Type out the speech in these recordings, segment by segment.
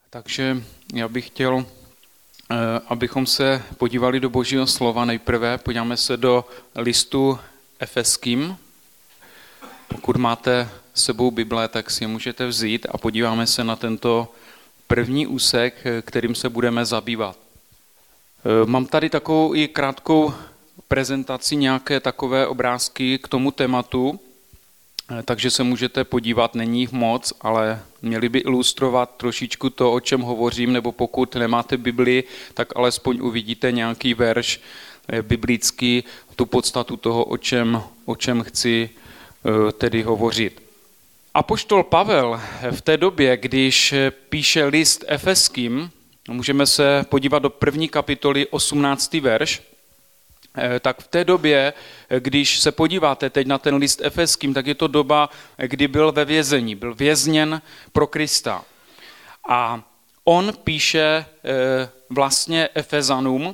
Takže já bych chtěl, abychom se podívali do Božího slova nejprve. Podíváme se do listu Efeským. Pokud máte s sebou Bible, tak si je můžete vzít a podíváme se na tento první úsek, kterým se budeme zabývat. Mám tady takovou i krátkou prezentaci, nějaké takové obrázky k tomu tématu, takže se můžete podívat, není jich moc, ale měli by ilustrovat trošičku to, o čem hovořím, nebo pokud nemáte Bibli, tak alespoň uvidíte nějaký verš biblický, tu podstatu toho, o čem chci tedy hovořit. Apoštol Pavel v té době, když píše list Efeským, můžeme se podívat do 1. kapitoly 18. verš, tak v té době, když se podíváte teď na ten list Efeským, tak je to doba, kdy byl ve vězení, byl vězněn pro Krista. A on píše vlastně Efezanům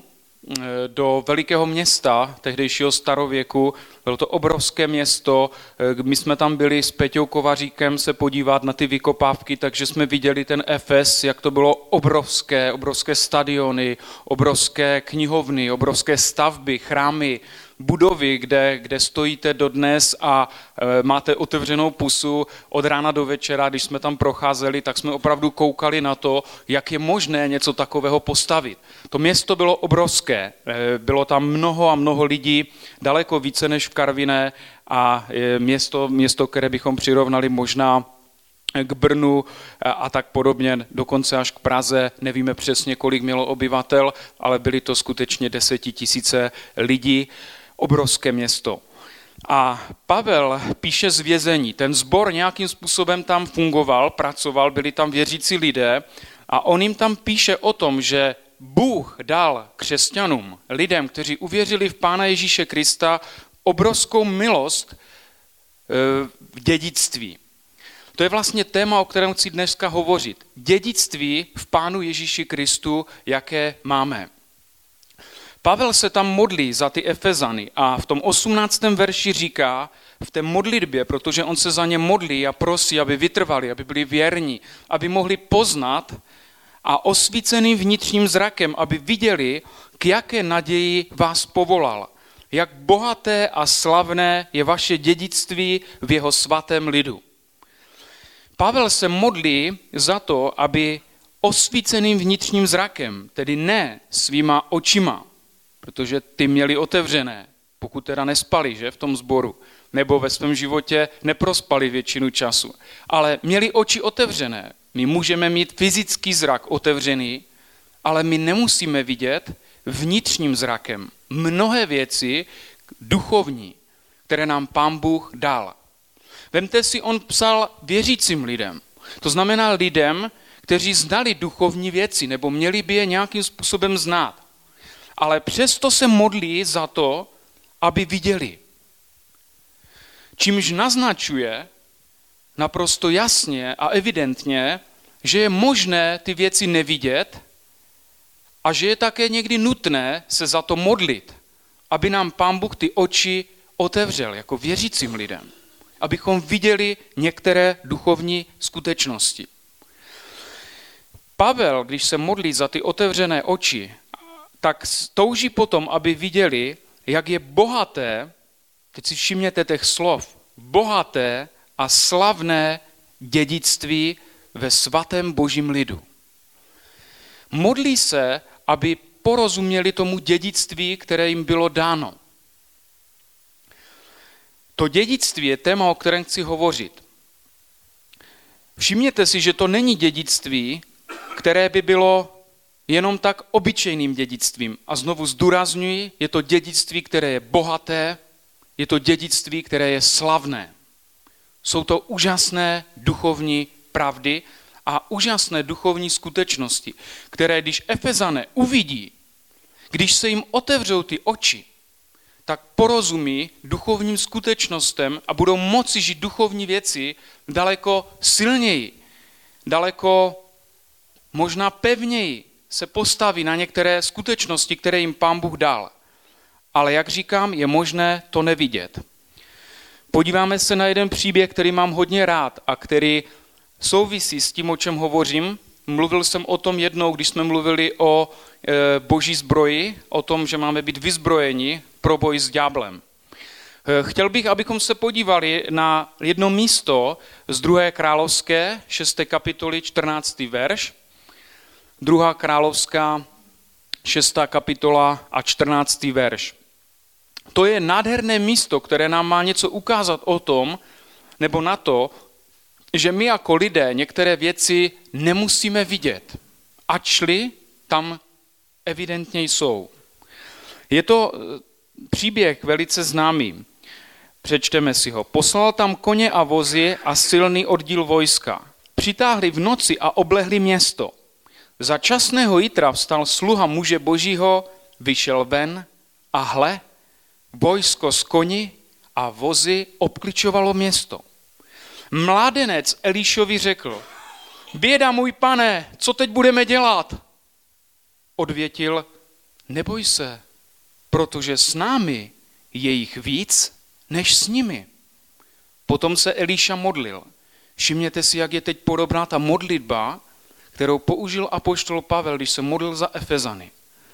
do velikého města tehdejšího starověku. Bylo to obrovské město, my jsme tam byli s Peťou Kovaříkem se podívat na ty vykopávky, takže jsme viděli ten Efes, jak to bylo obrovské stadiony, obrovské knihovny, obrovské stavby, chrámy, budovy, kde stojíte dodnes a máte otevřenou pusu od rána do večera. Když jsme tam procházeli, tak jsme opravdu koukali na to, jak je možné něco takového postavit. To město bylo obrovské, bylo tam mnoho a mnoho lidí, daleko více než v Karviné a město, které bychom přirovnali možná k Brnu a tak podobně, dokonce až k Praze, nevíme přesně, kolik mělo obyvatel, ale byly to skutečně 10 000 lidí, obrovské město. A Pavel píše z vězení, ten sbor nějakým způsobem tam fungoval, pracoval, byli tam věřící lidé a on jim tam píše o tom, že Bůh dal křesťanům, lidem, kteří uvěřili v Pána Ježíše Krista, obrovskou milost v dědictví. To je vlastně téma, o kterém chci dneska hovořit. Dědictví v Pánu Ježíši Kristu, jaké máme. Pavel se tam modlí za ty Efezany a v tom 18. verši říká v té modlitbě, protože on se za ně modlí a prosí, aby vytrvali, aby byli věrní, aby mohli poznat a osvíceným vnitřním zrakem, aby viděli, k jaké naději vás povolal, jak bohaté a slavné je vaše dědictví v jeho svatém lidu. Pavel se modlí za to, aby osvíceným vnitřním zrakem, tedy ne svýma očima, protože ty měli otevřené, pokud teda nespali, že, v tom sboru, nebo ve svém životě neprospali většinu času, ale měli oči otevřené. My můžeme mít fyzický zrak otevřený, ale my nemusíme vidět vnitřním zrakem mnohé věci duchovní, které nám Pán Bůh dal. Vemte si, on psal věřícím lidem. To znamená lidem, kteří znali duchovní věci, nebo měli by je nějakým způsobem znát. Ale přesto se modlí za to, aby viděli. Čímž naznačuje naprosto jasně a evidentně, že je možné ty věci nevidět a že je také někdy nutné se za to modlit, aby nám Pán Bůh ty oči otevřel jako věřícím lidem, abychom viděli některé duchovní skutečnosti. Pavel, když se modlí za ty otevřené oči, tak touží potom, aby viděli, jak je bohaté, teď si všimněte těch slov, bohaté a slavné dědictví ve svatém Božím lidu. Modlí se, aby porozuměli tomu dědictví, které jim bylo dáno. To dědictví je téma, o kterém chci hovořit. Všimněte si, že to není dědictví, které by bylo jenom tak obyčejným dědictvím. A znovu zdůrazňuji, je to dědictví, které je bohaté, je to dědictví, které je slavné. Jsou to úžasné duchovní pravdy a úžasné duchovní skutečnosti, které když Efezané uvidí, když se jim otevřou ty oči, tak porozumí duchovním skutečnostem a budou moci žít duchovní věci daleko silněji, daleko možná pevněji se postaví na některé skutečnosti, které jim Pán Bůh dal. Ale jak říkám, je možné to nevidět. Podíváme se na jeden příběh, který mám hodně rád a který souvisí s tím, o čem hovořím, Mluvil jsem o tom jednou, když jsme mluvili o boží zbroji, o tom, že máme být vyzbrojeni pro boj s ďáblem. Chtěl bych, abychom se podívali na jedno místo z 2. královské, 6. kapitoly, 14. verš. 2. královská, 6. kapitola a 14. verš. To je nádherné místo, které nám má něco ukázat o tom, nebo na to, že my jako lidé některé věci nemusíme vidět, ačli tam evidentně jsou. Je to příběh velice známý. Přečteme si ho. Poslal tam koně a vozy a silný oddíl vojska. Přitáhli v noci a oblehli město. Za časného jitra vstal sluha muže božího, vyšel ven a hle, vojsko s koni a vozy obkličovalo město. Mládenec Elišovi řekl, běda můj pane, co teď budeme dělat? Odvětil, neboj se, protože s námi je jich víc, než s nimi. Potom se Eliša modlil. Všimněte si, jak je teď podobná ta modlitba, kterou použil apoštol Pavel, když se modlil za Efezany.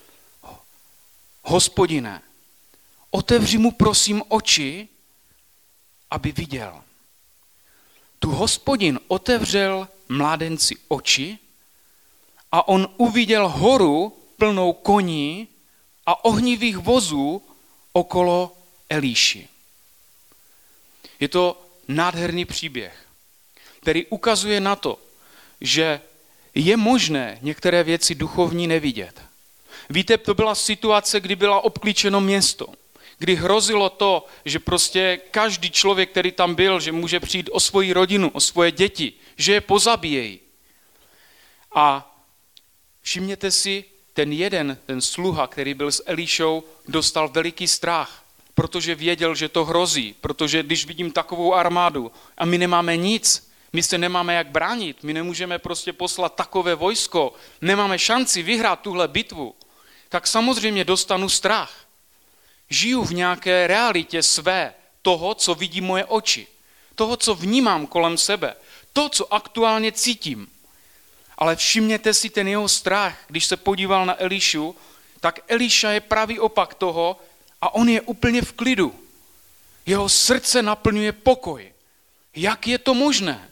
Hospodine, otevři mu prosím oči, aby viděl. Tu Hospodin otevřel mládenci oči a on uviděl horu plnou koní a ohnivých vozů okolo Eliši. Je to nádherný příběh, který ukazuje na to, že je možné některé věci duchovní nevidět. Víte, to byla situace, kdy byla obklíčeno město, kdy hrozilo to, že prostě každý člověk, který tam byl, že může přijít o svoji rodinu, o svoje děti, že je pozabíjejí. A všimněte si, ten sluha, který byl s Elišou, dostal veliký strach, protože věděl, že to hrozí, protože když vidím takovou armádu a my nemáme nic, my se nemáme jak bránit, my nemůžeme prostě poslat takové vojsko, nemáme šanci vyhrát tuhle bitvu, tak samozřejmě dostanu strach. Žiju v nějaké realitě své, toho, co vidí moje oči, toho, co vnímám kolem sebe, to, co aktuálně cítím. Ale všimněte si ten jeho strach, když se podíval na Elišu, tak Eliša je pravý opak toho a on je úplně v klidu. Jeho srdce naplňuje pokoj. Jak je to možné?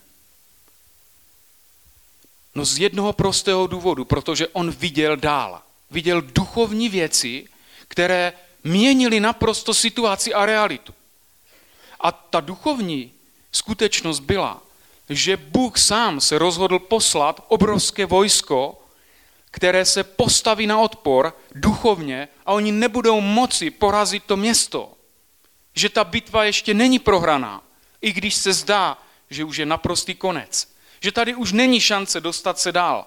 No z jednoho prostého důvodu, protože on viděl dál. Viděl duchovní věci, které měnily naprosto situaci a realitu. A ta duchovní skutečnost byla, že Bůh sám se rozhodl poslat obrovské vojsko, které se postaví na odpor duchovně a oni nebudou moci porazit to město. Že ta bitva ještě není prohraná, i když se zdá, že už je naprostý konec. Že tady už není šance dostat se dál.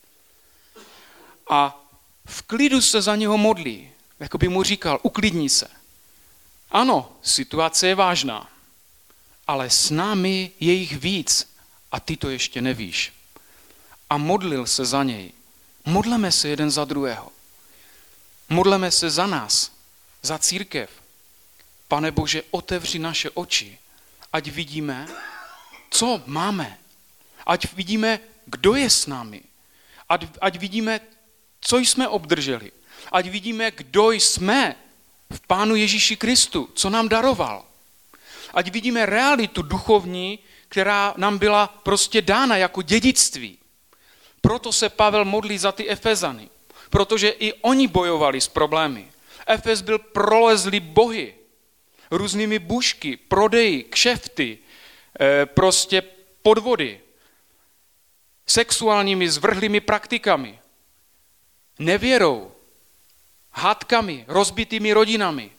A v klidu se za něho modlí, jako by mu říkal, uklidni se. Ano, situace je vážná, ale s námi je jich víc a ty to ještě nevíš. A modlil se za něj. Modleme se jeden za druhého. Modleme se za nás, za církev. Pane Bože, otevři naše oči, ať vidíme, co máme. Ať vidíme, kdo je s námi. Ať vidíme, co jsme obdrželi. Ať vidíme, kdo jsme v Pánu Ježíši Kristu, co nám daroval. Ať vidíme realitu duchovní, která nám byla prostě dána jako dědictví. Proto se Pavel modlí za ty Efezany, protože i oni bojovali s problémy. Efes byl prolezlý bohy, různými bušky, prodeji, kšefty, prostě podvody, sexuálními zvrhlými praktikami, nevěrou, hádkami, rozbitými rodinami,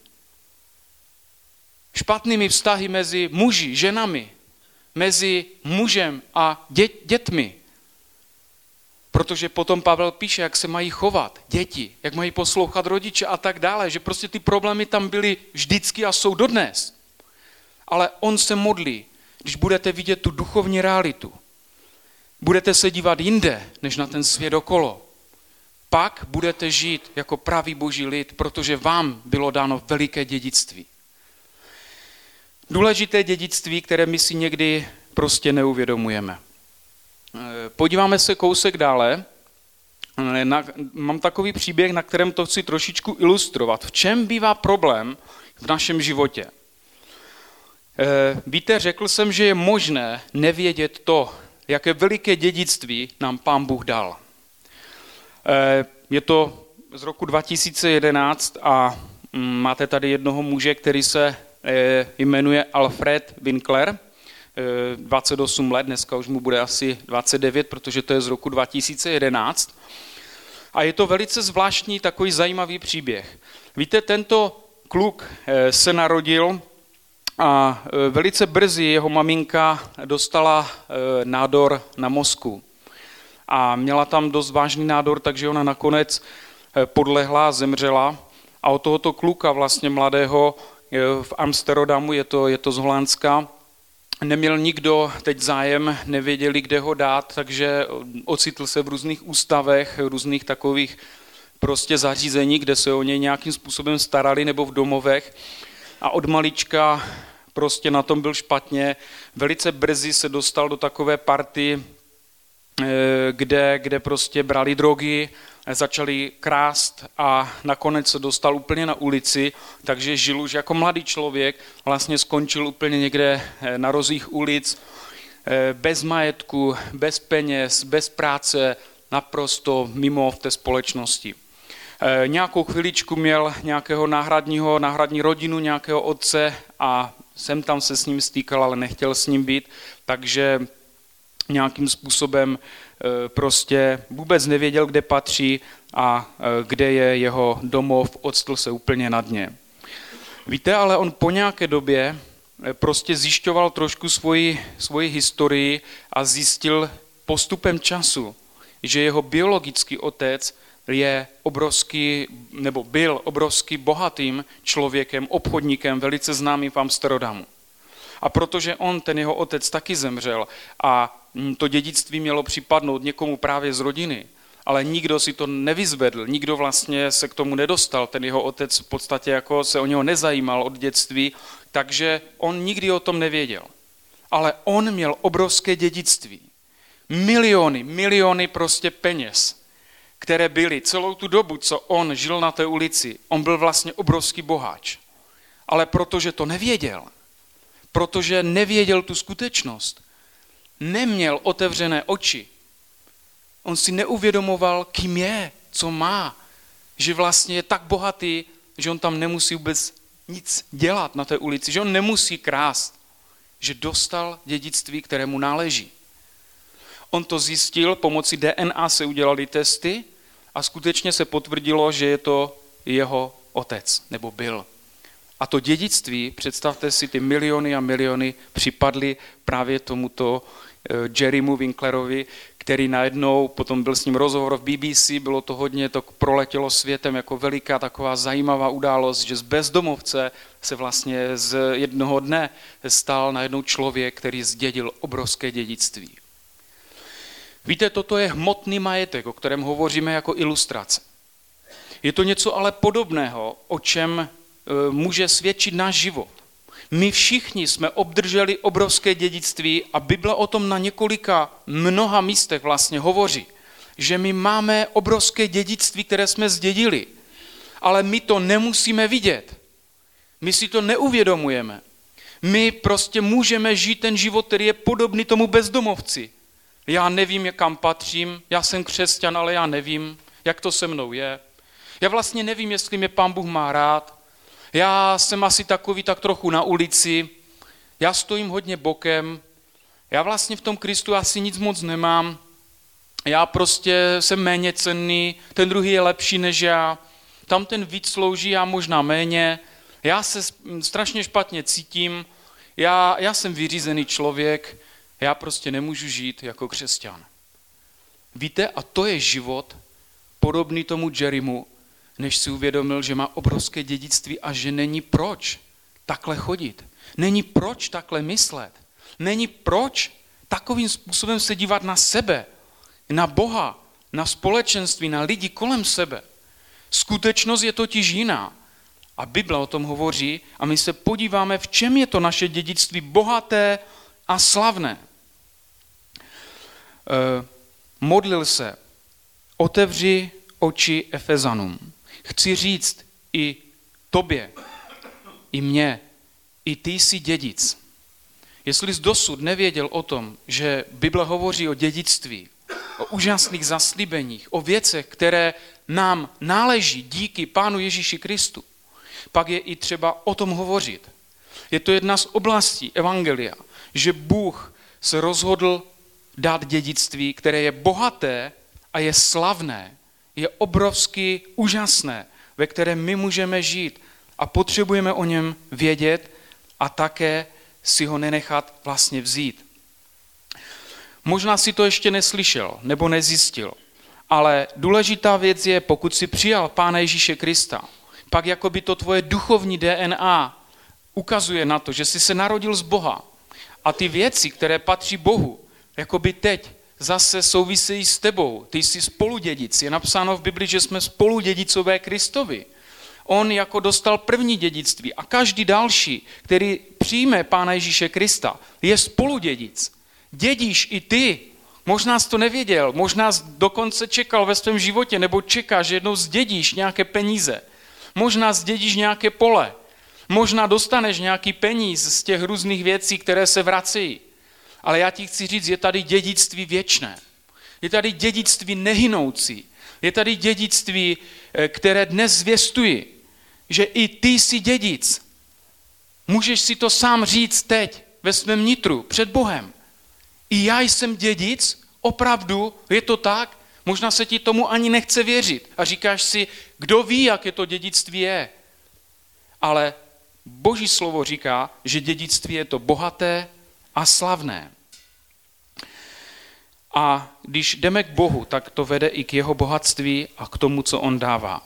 špatnými vztahy mezi muži, ženami, mezi mužem a dětmi. Protože potom Pavel píše, jak se mají chovat děti, jak mají poslouchat rodiče a tak dále, že prostě ty problémy tam byly vždycky a jsou dodnes. Ale on se modlí, když budete vidět tu duchovní realitu, budete se dívat jinde, než na ten svět okolo, pak budete žít jako pravý boží lid, protože vám bylo dáno veliké dědictví. Důležité dědictví, které my si někdy prostě neuvědomujeme. Podíváme se kousek dále. Mám takový příběh, na kterém to chci trošičku ilustrovat. V čem bývá problém v našem životě? Víte, řekl jsem, že je možné nevědět to, jaké veliké dědictví nám Pán Bůh dal. Je to z roku 2011 a máte tady jednoho muže, který se jmenuje Alfred Winkler, 28 let, dneska už mu bude asi 29, protože to je z roku 2011. A je to velice zvláštní, takový zajímavý příběh. Víte, tento kluk se narodil a velice brzy jeho maminka dostala nádor na mozku. A měla tam dost vážný nádor, takže ona nakonec podlehla a zemřela. A od tohoto kluka vlastně mladého v Amsterdamu, je to z Holandska, neměl nikdo teď zájem, nevěděli, kde ho dát, takže ocitl se v různých ústavech, různých takových prostě zařízení, kde se o něj nějakým způsobem starali, nebo v domovech. A od malička prostě na tom byl špatně. Velice brzy se dostal do takové party, kde prostě brali drogy, začali krást a nakonec se dostal úplně na ulici, takže žil už jako mladý člověk, vlastně skončil úplně někde na rozích ulic, bez majetku, bez peněz, bez práce, naprosto mimo v té společnosti. Nějakou chviličku měl nějakého náhradní rodinu, nějakého otce a sem tam se s ním stýkal, ale nechtěl s ním být, takže nějakým způsobem prostě vůbec nevěděl, kde patří a kde je jeho domov, odstl se úplně na dně. Víte, ale on po nějaké době prostě zjišťoval trošku svoji historii a zjistil postupem času, že jeho biologický otec byl obrovský bohatým člověkem, obchodníkem, velice známým v Amsterdamu. A protože ten jeho otec taky zemřel a to dědictví mělo připadnout někomu právě z rodiny, ale nikdo si to nevyzvedl, nikdo vlastně se k tomu nedostal, ten jeho otec v podstatě jako se o něho nezajímal od dětství, takže on nikdy o tom nevěděl. Ale on měl obrovské dědictví. Miliony prostě peněz, které byly celou tu dobu, co on žil na té ulici, on byl vlastně obrovský boháč. Ale protože to nevěděl, protože nevěděl tu skutečnost, neměl otevřené oči, on si neuvědomoval, kým je, co má, že vlastně je tak bohatý, že on tam nemusí vůbec nic dělat na té ulici, že on nemusí krást, že dostal dědictví, které mu náleží. On to zjistil, pomocí DNA se udělali testy a skutečně se potvrdilo, že je to jeho otec, nebo byl. A to dědictví, představte si, ty miliony a miliony připadly právě tomuto Jerrymu Winklerovi, který najednou, potom byl s ním rozhovor v BBC, bylo to hodně, to proletělo světem jako veliká taková zajímavá událost, že z bezdomovce se vlastně z jednoho dne stal najednou člověk, který zdědil obrovské dědictví. Víte, toto je hmotný majetek, o kterém hovoříme jako ilustrace. Je to něco ale podobného, o čem může svědčit náš život. My všichni jsme obdrželi obrovské dědictví a Bible o tom na mnoha místech vlastně hovoří, že my máme obrovské dědictví, které jsme zdědili, ale my to nemusíme vidět. My si to neuvědomujeme. My prostě můžeme žít ten život, který je podobný tomu bezdomovci. Já nevím, kam patřím, já jsem křesťan, ale já nevím, jak to se mnou je. Já vlastně nevím, jestli mě Pán Bůh má rád. Já jsem asi takový tak trochu na ulici, já stojím hodně bokem, já vlastně v tom Kristu asi nic moc nemám, já prostě jsem méně cenný, ten druhý je lepší než já, tam ten víc slouží, já možná méně, já se strašně špatně cítím, já jsem vyřízený člověk, já prostě nemůžu žít jako křesťan. Víte, a to je život podobný tomu Jerrymu, než si uvědomil, že má obrovské dědictví a že není proč takhle chodit. Není proč takhle myslet. Není proč takovým způsobem se dívat na sebe, na Boha, na společenství, na lidi kolem sebe. Skutečnost je totiž jiná. A Bible o tom hovoří a my se podíváme, v čem je to naše dědictví bohaté a slavné. modlil se, otevři oči Efezanům. Chci říct i tobě, i mně, i ty jsi dědic. Jestli jsi dosud nevěděl o tom, že Bible hovoří o dědictví, o úžasných zaslíbeních, o věcech, které nám náleží díky Pánu Ježíši Kristu, pak je i třeba o tom hovořit. Je to jedna z oblastí evangelia, že Bůh se rozhodl dát dědictví, které je bohaté a je slavné, je obrovsky úžasné, ve kterém my můžeme žít a potřebujeme o něm vědět a také si ho nenechat vlastně vzít. Možná si to ještě neslyšel nebo nezjistil, ale důležitá věc je, pokud si přijal Pána Ježíše Krista, pak jakoby to tvoje duchovní DNA ukazuje na to, že jsi se narodil z Boha a ty věci, které patří Bohu, jakoby teď zase souvisejí s tebou. Ty jsi spoludědic. Je napsáno v Bibli, že jsme spoludědicové Kristovi. On jako dostal první dědictví a každý další, který přijme Pána Ježíše Krista, je spoludědic. Dědíš i ty. Možná jsi to nevěděl, možná jsi dokonce čekal ve svém životě, nebo čekáš, že jednou zdědíš nějaké peníze. Možná zdědíš nějaké pole. Možná dostaneš nějaký peníz z těch různých věcí, které se vracejí. Ale já ti chci říct, je tady dědictví věčné. Je tady dědictví nehynoucí. Je tady dědictví, které dnes zvěstuji, že i ty jsi dědic. Můžeš si to sám říct teď ve svém nitru před Bohem. I já jsem dědic, opravdu, je to tak? Možná se ti tomu ani nechce věřit a říkáš si, kdo ví, jaké to dědictví je. Ale Boží slovo říká, že dědictví je to bohaté a slavné. A když jdeme k Bohu, tak to vede i k jeho bohatství a k tomu, co on dává.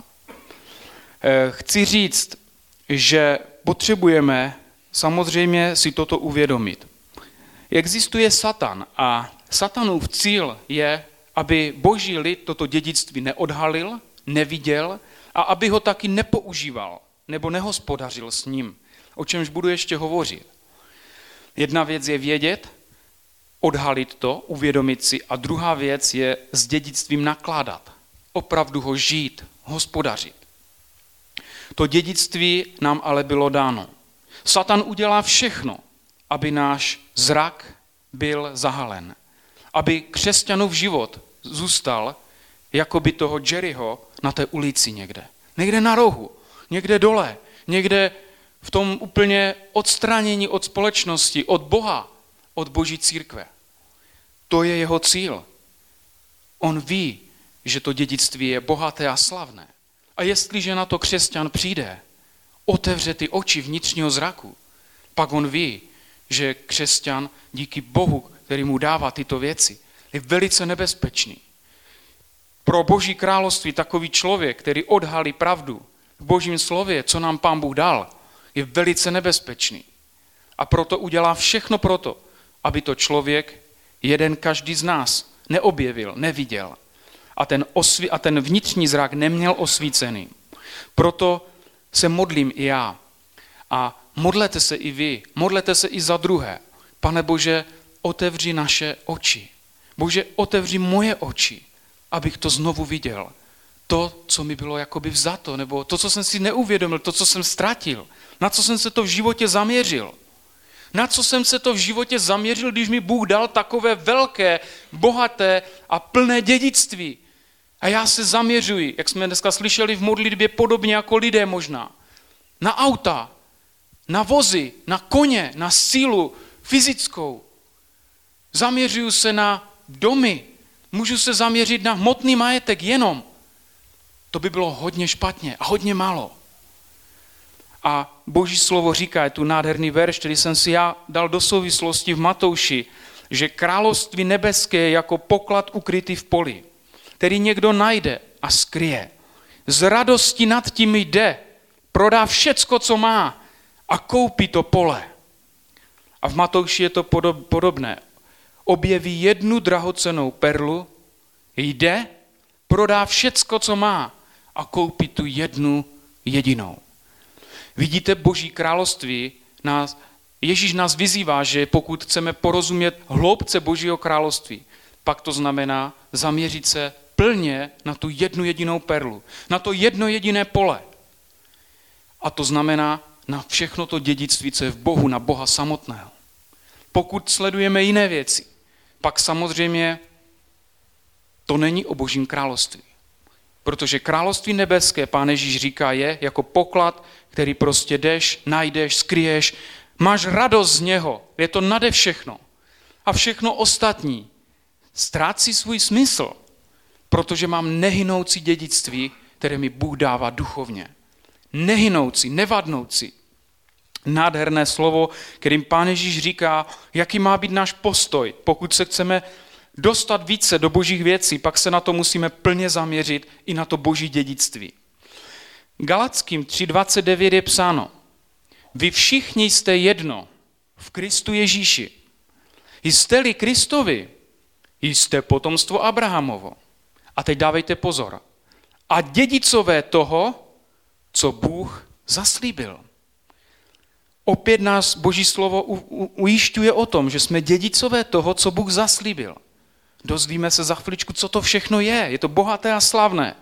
Chci říct, že potřebujeme samozřejmě si toto uvědomit. Existuje Satan a Satanův cíl je, aby Boží lid toto dědictví neodhalil, neviděl a aby ho taky nepoužíval nebo nehospodařil s ním, o čemž budu ještě hovořit. Jedna věc je vědět, odhalit to, uvědomit si a druhá věc je s dědictvím nakládat, opravdu ho žít, hospodařit. To dědictví nám ale bylo dáno. Satan udělá všechno, aby náš zrak byl zahalen, aby křesťanův život zůstal jako by toho Jerryho na té ulici někde. Někde na rohu, někde dole, někde v tom úplně odstranění od společnosti, od Boha, od Boží církve. To je jeho cíl. On ví, že to dědictví je bohaté a slavné. A jestliže na to křesťan přijde, otevře ty oči vnitřního zraku, pak on ví, že křesťan díky Bohu, který mu dává tyto věci, je velice nebezpečný. Pro Boží království takový člověk, který odhalí pravdu v Božím slově, co nám Pán Bůh dal, je velice nebezpečný. A proto udělá všechno proto, aby to člověk, jeden každý z nás, neobjevil, neviděl. A ten vnitřní zrak neměl osvícený. Proto se modlím i já. A modlete se i vy, modlete se i za druhé. Pane Bože, otevři naše oči. Bože, otevři moje oči, abych to znovu viděl. To, co mi bylo jakoby vzato, nebo to, co jsem si neuvědomil, to, co jsem ztratil. Na co jsem se to v životě zaměřil. Na co jsem se to v životě zaměřil, když mi Bůh dal takové velké, bohaté a plné dědictví. A já se zaměřuji, jak jsme dneska slyšeli v modlitbě, podobně jako lidé možná. Na auta, na vozy, na koně, na sílu fyzickou. Zaměřuju se na domy. Můžu se zaměřit na hmotný majetek jenom. To by bylo hodně špatně a hodně málo. A Boží slovo říká, je tu nádherný verš, který jsem si já dal do souvislosti v Matouši, že království nebeské je jako poklad ukrytý v poli, který někdo najde a skryje. Z radosti nad tím jde, prodá všecko, co má a koupí to pole. A v Matouši je to podobné. Objeví jednu drahocennou perlu, jde, prodá všecko, co má a koupí tu jednu jedinou. Vidíte, Boží království, Ježíš nás vyzývá, že pokud chceme porozumět hloubce Božího království, pak to znamená zaměřit se plně na tu jednu jedinou perlu, na to jedno jediné pole. A to znamená na všechno to dědictví, co je v Bohu, na Boha samotného. Pokud sledujeme jiné věci, pak samozřejmě to není o Božím království. Protože království nebeské, Pán Ježíš říká, je jako poklad, který prostě jdeš, najdeš, skryješ, máš radost z něho, je to nade všechno. A všechno ostatní ztrácí svůj smysl, protože mám nehynoucí dědictví, které mi Bůh dává duchovně. Nehynoucí, nevadnoucí. Nádherné slovo, kterým Pán Ježíš říká, jaký má být náš postoj. Pokud se chceme dostat více do božích věcí, pak se na to musíme plně zaměřit i na to boží dědictví. Galatským 3:29 je psáno, vy všichni jste jedno v Kristu Ježíši. Jste-li Kristovi, jste potomstvo Abrahamovo. A teď dávejte pozor. A dědicové toho, co Bůh zaslíbil. Opět nás Boží slovo ujišťuje o tom, že jsme dědicové toho, co Bůh zaslíbil. Dozvíme se za chviličku, co to všechno je. Je to bohaté a slavné.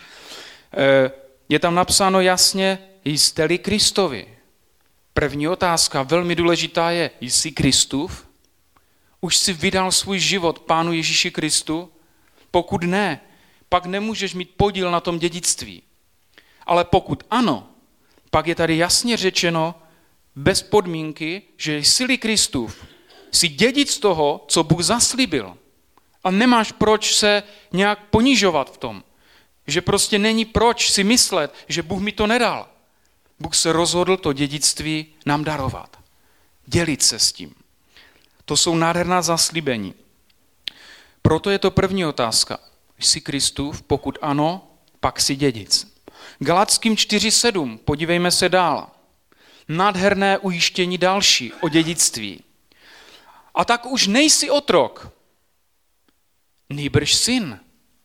Je tam napsáno jasně, jste-li Kristovi. První otázka, velmi důležitá je, jsi Kristův? Už jsi vydal svůj život Pánu Ježíši Kristu? Pokud ne, pak nemůžeš mít podíl na tom dědictví. Ale pokud ano, pak je tady jasně řečeno, bez podmínky, že jsi Kristův, jsi dědic toho, co Bůh zaslíbil. A nemáš proč se nějak ponižovat v tom. Že prostě není proč si myslet, že Bůh mi to nedal. Bůh se rozhodl to dědictví nám darovat. Dělit se s tím. To jsou nádherná zaslíbení. Proto je to první otázka. Jsi Kristův? Pokud ano, pak jsi dědic. Galatským 4:7, podívejme se dál. Nádherné ujištění další o dědictví. A tak už nejsi otrok, nýbrž syn.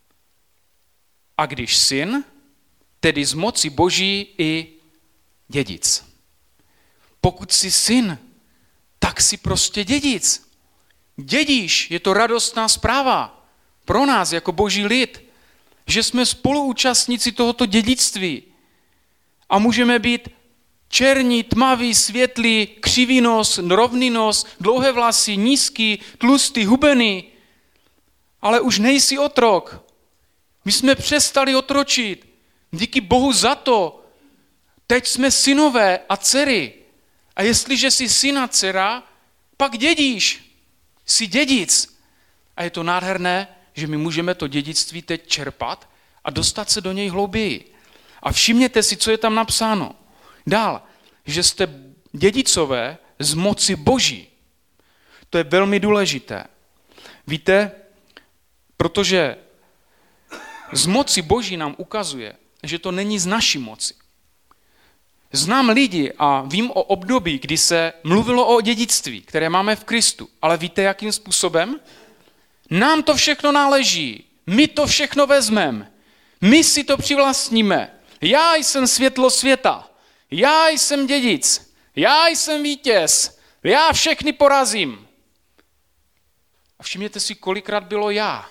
A když syn, tedy z moci Boží i dědic. Pokud jsi syn, tak jsi prostě dědic. Dědíš, je to radostná zpráva pro nás jako Boží lid, že jsme spoluúčastníci tohoto dědictví a můžeme být černí, tmaví, světlí, křivý nos, rovný nos, dlouhé vlasy, nízký, tlustý, hubený, ale už nejsi otrok. My jsme přestali otročit. Díky Bohu za to. Teď jsme synové a dcery. A jestliže jsi syn a dcera, pak dědíš. Jsi dědic. A je to nádherné, že my můžeme to dědictví teď čerpat a dostat se do něj hlouběji. A všimněte si, co je tam napsáno. Dál, že jste dědicové z moci Boží. To je velmi důležité. Víte, protože z moci Boží nám ukazuje, že to není z naší moci. Znám lidi a vím o období, kdy se mluvilo o dědictví, které máme v Kristu. Ale víte, jakým způsobem? Nám to všechno náleží. My to všechno vezmeme. My si to přivlastníme. Já jsem světlo světa. Já jsem dědic. Já jsem vítěz. Já všechny porazím. A všimněte si, kolikrát bylo já.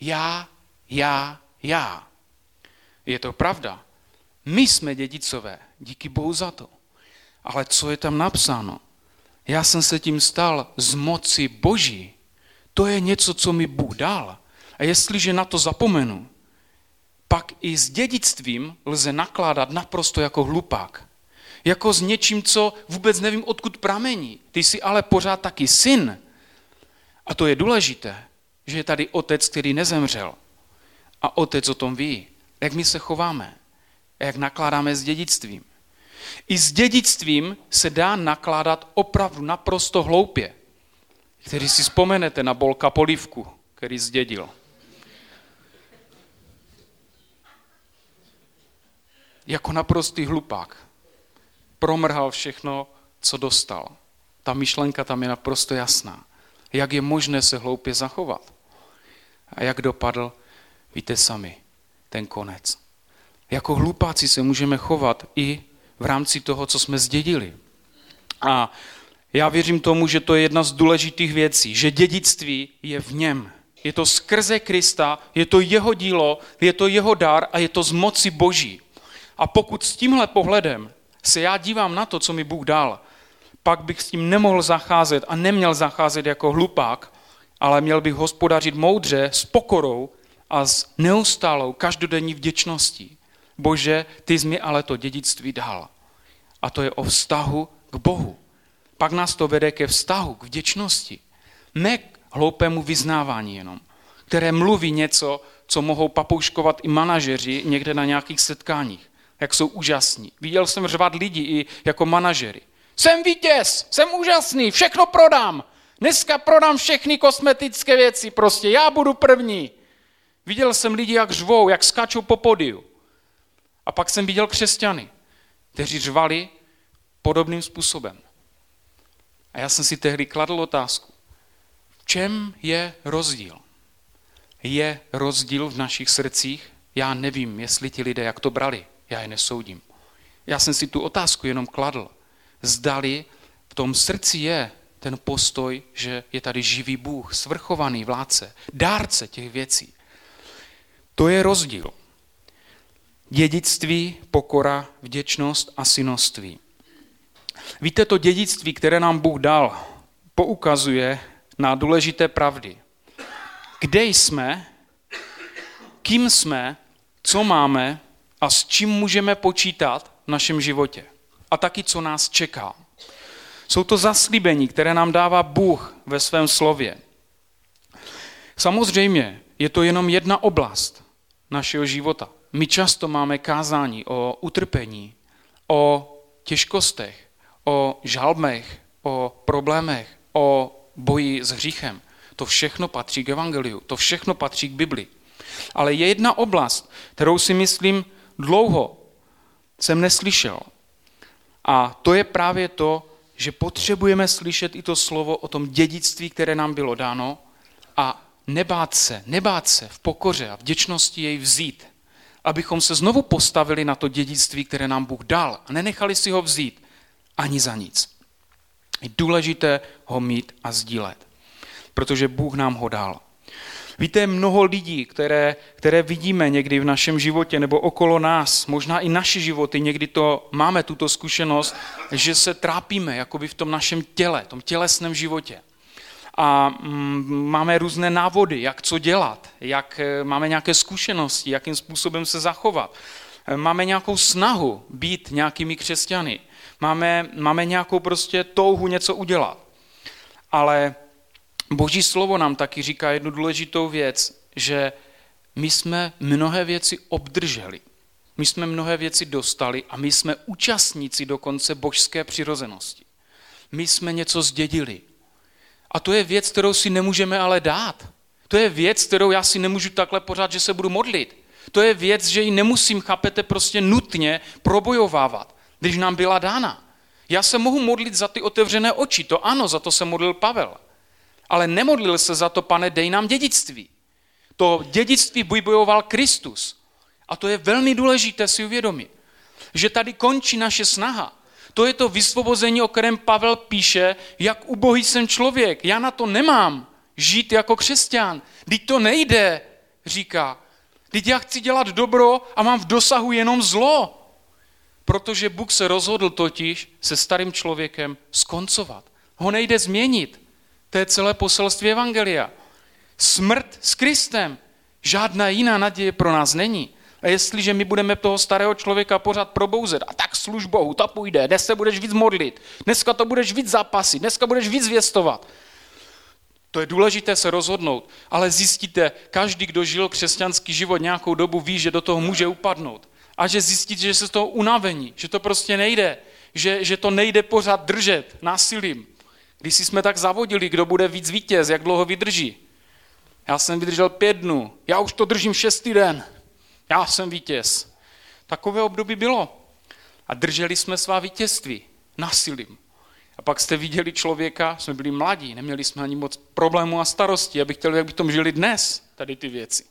Já. Je to pravda. My jsme dědicové. Díky Bohu za to. Ale co je tam napsáno? Já jsem se tím stal z moci Boží. To je něco, co mi Bůh dal. A jestliže na to zapomenu, pak i s dědictvím lze nakládat naprosto jako hlupák. Jako s něčím, co vůbec nevím, odkud pramení. Ty jsi ale pořád taky syn. A to je důležité, že je tady otec, který nezemřel. A otec o tom ví, jak my se chováme a jak nakládáme s dědictvím. I s dědictvím se dá nakládat opravdu naprosto hloupě. Který si vzpomenete na Bolka Polívku, který zdědil. Jako naprostý hlupák. Promrhal všechno, co dostal. Ta myšlenka tam je naprosto jasná. Jak je možné se hloupě zachovat? A jak dopadl, víte sami, ten konec. Jako hlupáci se můžeme chovat i v rámci toho, co jsme zdědili. A já věřím tomu, že to je jedna z důležitých věcí, že dědictví je v něm. je to skrze Krista, je to jeho dílo, je to jeho dar a je to z moci Boží. A pokud s tímhle pohledem se já dívám na to, co mi Bůh dal, pak bych s tím nemohl zacházet a neměl zacházet jako hlupák, ale měl bych hospodařit moudře, s pokorou a s neustálou každodenní vděčností. Bože, ty jsi mi ale to dědictví dal. A to je o vztahu k Bohu. Pak nás to vede ke vztahu, k vděčnosti. Ne k hloupému vyznávání jenom, které mluví něco, co mohou papouškovat i manažeři někde na nějakých setkáních. Jak jsou úžasní. Viděl jsem řvat lidi i jako manažery. Jsem vítěz, jsem úžasný, všechno prodám. Dneska prodám všechny kosmetické věci, prostě já budu první. Viděl jsem lidi, jak řvou, jak skáčou po podiu. A pak jsem viděl křesťany, kteří řvali podobným způsobem. A já jsem si tehdy kladl otázku, v čem je rozdíl? Je rozdíl v našich srdcích? Já nevím, jestli ti lidé jak to brali, já je nesoudím. Já jsem si tu otázku jenom kladl. Zdali v tom srdci je ten postoj, že je tady živý Bůh, svrchovaný vládce, dárce těch věcí. To je rozdíl. Dědictví, pokora, vděčnost a synoství. Víte, to dědictví, které nám Bůh dal, poukazuje na důležité pravdy. Kde jsme, kým jsme, co máme a s čím můžeme počítat v našem životě. A taky, co nás čeká. Jsou to zaslíbení, které nám dává Bůh ve svém slově. Samozřejmě je to jenom jedna oblast našeho života. My často máme kázání o utrpení, o těžkostech, o žalbech, o problémech, o boji s hříchem. To všechno patří k evangeliu, to všechno patří k Bibli. Ale je jedna oblast, kterou si myslím dlouho jsem neslyšel. A to je právě to, že potřebujeme slyšet i to slovo o tom dědictví, které nám bylo dáno a nebát se v pokoře a vděčnosti jej vzít, abychom se znovu postavili na to dědictví, které nám Bůh dal a nenechali si ho vzít ani za nic. Je důležité ho mít a sdílet, protože Bůh nám ho dal. Víte, mnoho lidí, které vidíme někdy v našem životě nebo okolo nás, možná i naše životy, někdy to máme tuto zkušenost, že se trápíme jakoby v tom našem těle, tom tělesném životě. A máme různé návody, jak co dělat, jak máme nějaké zkušenosti, jakým způsobem se zachovat. Máme nějakou snahu být nějakými křesťany. Máme nějakou prostě touhu něco udělat. Ale Boží slovo nám taky říká jednu důležitou věc, že my jsme mnohé věci obdrželi. My jsme mnohé věci dostali a my jsme účastníci dokonce božské přirozenosti. My jsme něco zdědili. A to je věc, kterou si nemůžeme ale dát. To je věc, kterou já si nemůžu takhle pořád, že se budu modlit. To je věc, že ji nemusím, chápete, prostě nutně probojovávat, když nám byla dána. Já se mohu modlit za ty otevřené oči, to ano, za to se modlil Pavel. Ale nemodlil se za to, Pane, dej nám dědictví. To dědictví bojoval Kristus. A to je velmi důležité si uvědomit, že tady končí naše snaha. To je to vysvobození, o kterém Pavel píše, jak ubohý jsem člověk. Já na to nemám žít jako křesťan. Vždyť to nejde, říká. Vždyť já chci dělat dobro a mám v dosahu jenom zlo. Protože Bůh se rozhodl totiž se starým člověkem skoncovat. Ho nejde změnit. To je celé poselství evangelia. Smrt s Kristem. Žádná jiná naděje pro nás není. A jestliže my budeme toho starého člověka pořád probouzet, a tak služ Bohu, to půjde, dnes se budeš víc modlit, dneska to budeš víc zápasit, dneska budeš víc zvěstovat. To je důležité se rozhodnout, ale zjistíte, každý, kdo žil křesťanský život nějakou dobu, ví, že do toho může upadnout. A že zjistíte, že se z toho unavení, že to prostě nejde, že to nejde pořád držet násilím. Když jsme tak zavodili, kdo bude víc vítěz, jak dlouho vydrží. Já jsem vydržel 5 dnů, já už to držím 6. den. Já jsem vítěz. Takové období bylo. A drželi jsme svá vítězství násilím. A pak jste viděli člověka, jsme byli mladí, neměli jsme ani moc problémů a starostí. Já bych chtěl, jak bychom žili dnes, tady ty věci.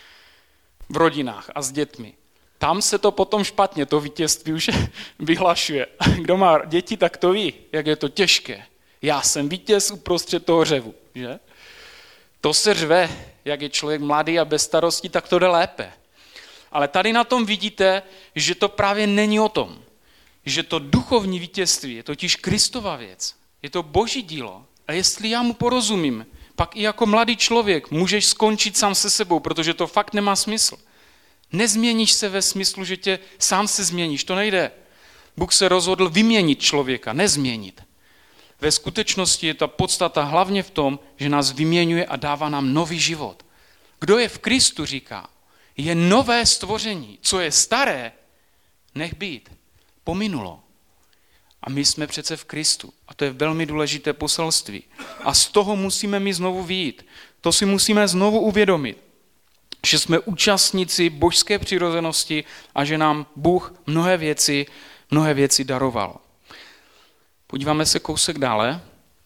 V rodinách a s dětmi. Tam se to potom špatně, to vítězství už vyhlašuje. Kdo má děti, tak to ví, jak je to těžké. Já jsem vítěz uprostřed toho řevu, že? To se řve, jak je člověk mladý a bez starostí, tak to jde lépe. Ale tady na tom vidíte, že to právě není o tom. Že to duchovní vítězství je totiž Kristova věc. Je to Boží dílo. A jestli já mu porozumím, pak i jako mladý člověk můžeš skončit sám se sebou, protože to fakt nemá smysl. Nezměníš se ve smyslu, že tě sám se změníš, to nejde. Bůh se rozhodl vyměnit člověka, nezměnit. Ve skutečnosti je ta podstata hlavně v tom, že nás vyměňuje a dává nám nový život. Kdo je v Kristu, říká, je nové stvoření. Co je staré, nech být. Pominulo. A my jsme přece v Kristu. A to je velmi důležité poselství. A z toho musíme my znovu vyjít. To si musíme znovu uvědomit. Že jsme účastníci božské přirozenosti a že nám Bůh mnohé věci daroval. Podíváme se kousek dále.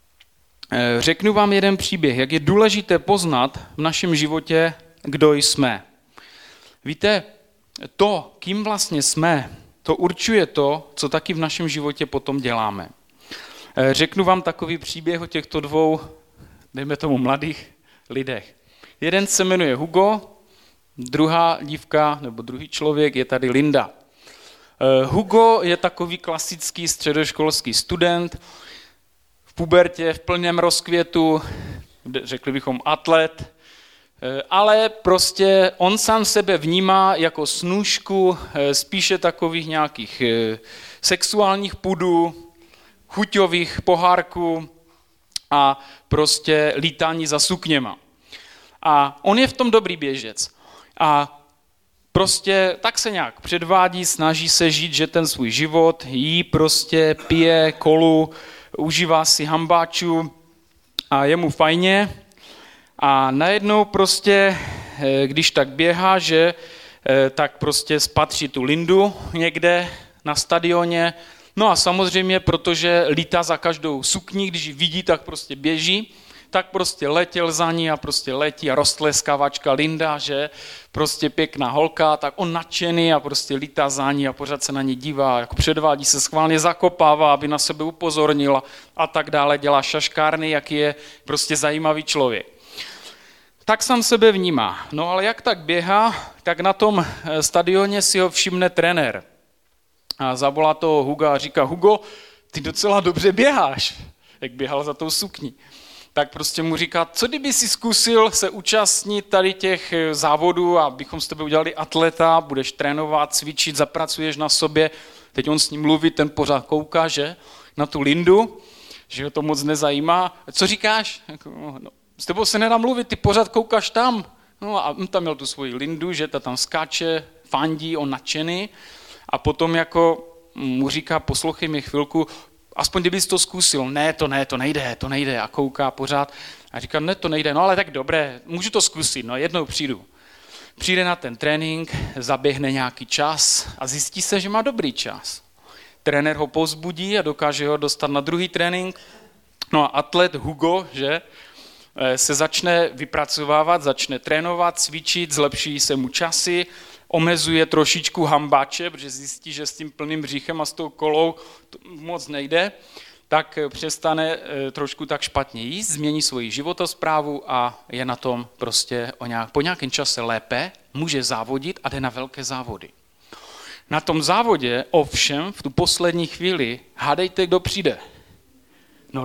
Řeknu vám jeden příběh, jak je důležité poznat v našem životě, kdo jsme. Víte, to, kým vlastně jsme, to určuje to, co taky v našem životě potom děláme. Řeknu vám takový příběh o těchto dvou, dejme tomu, mladých lidech. Jeden se jmenuje Hugo, druhá dívka nebo druhý člověk je tady Linda. Hugo je takový klasický středoškolský student, v pubertě, v plném rozkvětu, řekli bychom atlet, ale prostě on sám sebe vnímá jako snůšku spíše takových nějakých sexuálních pudů, chuťových pohárků a prostě lítání za sukněma. A on je v tom dobrý běžec. A prostě tak se nějak předvádí, snaží se žít, že ten svůj život, jí prostě, pije kolu, užívá si hambáčů a je mu fajně. A najednou prostě, když tak běhá, že tak prostě spatří tu Lindu někde na stadioně. No a samozřejmě, protože lítá za každou sukní, když ji vidí, tak prostě běží, tak prostě letěl za ní a prostě letí a roztleskávačka Linda, že prostě pěkná holka, tak on nadšený a prostě lítá za ní a pořád se na ní dívá, jako předvádí se, schválně zakopává, aby na sebe upozornila a tak dále, dělá šaškárny, jaký je prostě zajímavý člověk. Tak sám sebe vnímá. No ale jak tak běhá, tak na tom stadioně si ho všimne trenér. A zavolá toho Huga a říká, Hugo, ty docela dobře běháš, jak běhal za tou sukní. Tak prostě mu říká, co kdyby si zkusil se účastnit tady těch závodů, abychom s tebe udělali atleta, budeš trénovat, cvičit, zapracuješ na sobě. Teď on s ním mluví, ten pořád kouká, že? Na tu Lindu, že ho to moc nezajímá. Co říkáš? No, s tebou se nedá mluvit, ty pořád koukáš tam. No a on tam měl tu svoji Lindu, že ta tam skáče, fandí, on nadšený. A potom jako mu říká, poslouchej mi chvilku, aspoň kdybys to zkusil. Ne, to nejde. A kouká pořád. A říká, ne, to nejde. No ale tak dobré, můžu to zkusit, no jednou přijdu. Přijde na ten trénink, zaběhne nějaký čas a zjistí se, že má dobrý čas. Trenér ho povzbudí a dokáže ho dostat na druhý trénink. No a atlet Hugo, že, se začne vypracovávat, začne trénovat, cvičit, zlepší se mu časy, omezuje trošičku hambáče, protože zjistí, že s tím plným břichem a s tou kolou to moc nejde, tak přestane trošku tak špatně jíst, změní svoji životosprávu a je na tom prostě po nějakém čase lépe, může závodit a jde na velké závody. Na tom závodě ovšem v tu poslední chvíli hádejte, kdo přijde. No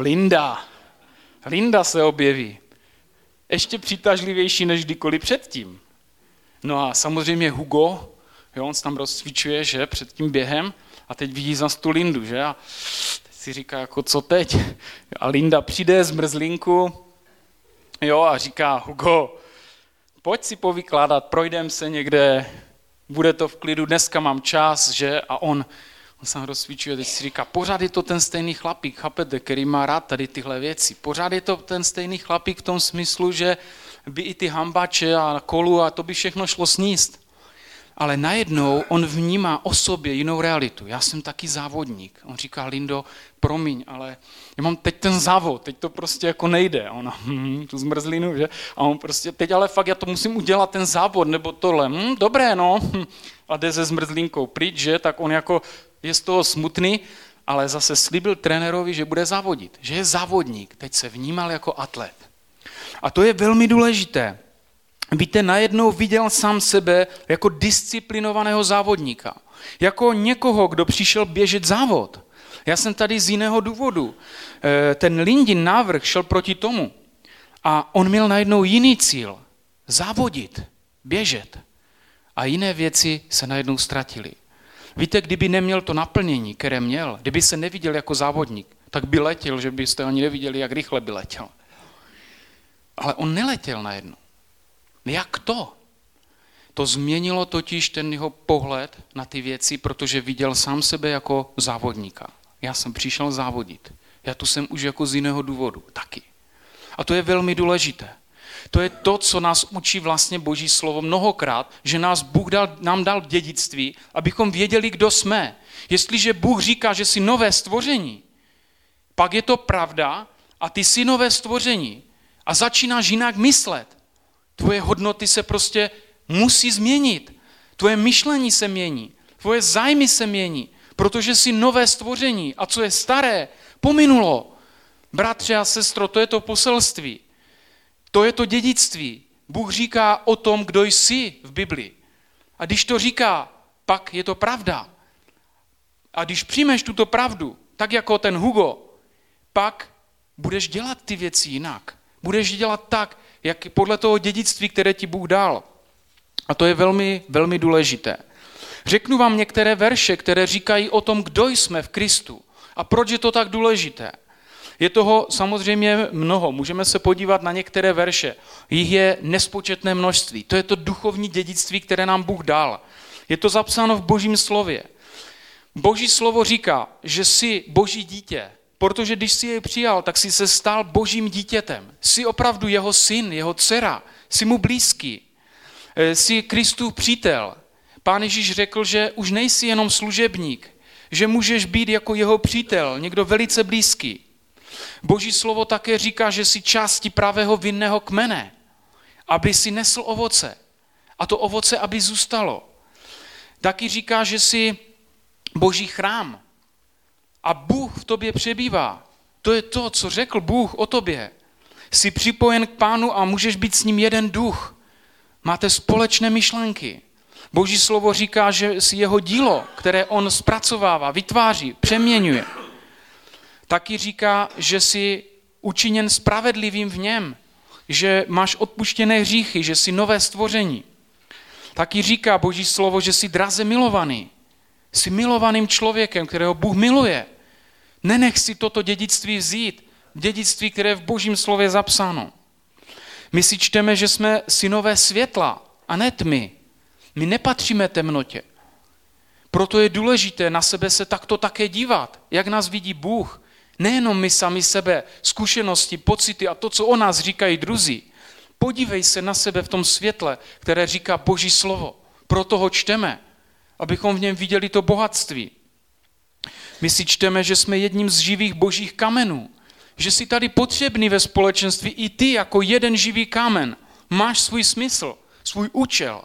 Linda se objeví. Ještě přitažlivější než kdykoliv předtím. No a samozřejmě Hugo, jo, on se tam rozcvičuje, že, před tím během a teď vidí zas tu Lindu, že, a teď si říká, jako co teď? A Linda přijde z mrzlinku, jo, a říká, Hugo, pojď si povykládat, projdem se někde, bude to v klidu, dneska mám čas, že, a on se tam rozcvičuje, teď si říká, pořád je to ten stejný chlapík, chápete, který má rád tady tyhle věci, pořád je to ten stejný chlapík v tom smyslu, že by i ty hambače a kolu a to by všechno šlo sníst. Ale najednou on vnímá o sobě jinou realitu. Já jsem taky závodník. On říká, Lindo, promiň, ale já mám teď ten závod, teď to prostě jako nejde. A ona, tu zmrzlinu, že? A on prostě, teď ale fakt já to musím udělat, ten závod, nebo tohle. Dobré, no. A jde se zmrzlinkou pryč, že? Tak on jako je z toho smutný, ale zase slíbil trenérovi, že bude závodit. Že je závodník. Teď se vnímal jako atlet. A to je velmi důležité. víte, najednou viděl sám sebe jako disciplinovaného závodníka. Jako někoho, kdo přišel běžet závod. Já jsem tady z jiného důvodu. Ten Lindin návrh šel proti tomu. A on měl najednou jiný cíl. Závodit, běžet. A jiné věci se najednou ztratily. Víte, kdyby neměl to naplnění, které měl, kdyby se neviděl jako závodník, tak by letěl, že byste ani neviděli, jak rychle by letěl. Ale on neletěl najednou. Jak to? To změnilo totiž ten jeho pohled na ty věci, protože viděl sám sebe jako závodníka. Já jsem přišel závodit. Já tu jsem už jako z jiného důvodu taky. A to je velmi důležité. To je to, co nás učí vlastně Boží slovo mnohokrát, že Bůh nám dal dědictví, abychom věděli, kdo jsme. Jestliže Bůh říká, že jsi nové stvoření, pak je to pravda a ty jsi nové stvoření a začínáš jinak myslet. Tvoje hodnoty se prostě musí změnit. Tvoje myšlení se mění. Tvoje zájmy se mění, protože jsi nové stvoření a co je staré, pominulo. Bratře a sestro, to je to poselství. To je to dědictví. Bůh říká o tom, kdo jsi v Biblii. A když to říká, pak je to pravda. A když přijmeš tuto pravdu, tak jako ten Hugo, pak budeš dělat ty věci jinak. Budeš dělat tak, jak podle toho dědictví, které ti Bůh dal. A to je velmi, velmi důležité. Řeknu vám některé verše, které říkají o tom, kdo jsme v Kristu. A proč je to tak důležité? Je toho samozřejmě mnoho. Můžeme se podívat na některé verše. Jich je nespočetné množství. To je to duchovní dědictví, které nám Bůh dal. Je to zapsáno v Božím slově. Boží slovo říká, že jsi Boží dítě, protože když jsi jej přijal, tak jsi se stal Božím dítětem. Jsi opravdu jeho syn, jeho dcera. Jsi mu blízký. Jsi Kristův přítel. Pán Ježíš řekl, že už nejsi jenom služebník, že můžeš být jako jeho přítel, někdo velice blízký. Boží slovo také říká, že jsi částí pravého vinného kmene, aby si nesl ovoce. A to ovoce, aby zůstalo. Taky říká, že jsi Boží chrám a Bůh v tobě přebývá. To je to, co řekl Bůh o tobě. Jsi připojen k Pánu a můžeš být s ním jeden duch. Máte společné myšlenky. Boží slovo říká, že jsi jeho dílo, které on zpracovává, vytváří, přeměňuje. Taky říká, že jsi učiněn spravedlivým v něm, že máš odpuštěné hříchy, že jsi nové stvoření. Taky říká Boží slovo, že jsi draze milovaný. Jsi milovaným člověkem, kterého Bůh miluje. Nenech si toto dědictví vzít, dědictví, které je v Božím slově zapsáno. My si čteme, že jsme synové světla a ne tmy. My nepatříme temnotě. Proto je důležité na sebe se takto také dívat, jak nás vidí Bůh. Nejenom my sami sebe, zkušenosti, pocity a to, co o nás říkají druzí. Podívej se na sebe v tom světle, které říká Boží slovo. Proto ho čteme, abychom v něm viděli to bohatství. My si čteme, že jsme jedním z živých božích kamenů. Že jsi tady potřebný ve společenství i ty jako jeden živý kámen. Máš svůj smysl, svůj účel.